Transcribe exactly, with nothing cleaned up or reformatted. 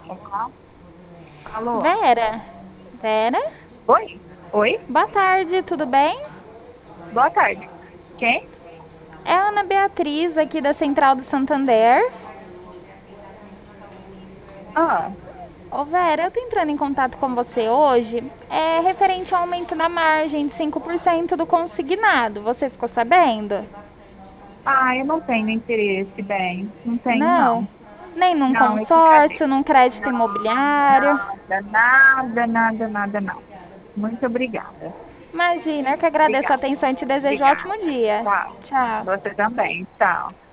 Alô? Vera? Vera? Oi? Oi? Boa tarde, tudo bem? Boa tarde. Quem? É a Ana Beatriz aqui da Central do Santander. Ah, Ô Vera, eu tô entrando em contato com você hoje. É referente ao aumento da margem de cinco por cento do consignado. Você ficou sabendo? ah, eu não tenho interesse, bem. Não tenho, Não. não. Nem num Não, eu te consórcio, agradeço. num crédito Não, imobiliário. nada, nada, nada, nada, não. Muito obrigada. Imagina, eu que agradeço a Obrigada. atenção e te desejo um ótimo Obrigada. dia. Tchau. Tchau. Você também. Tchau.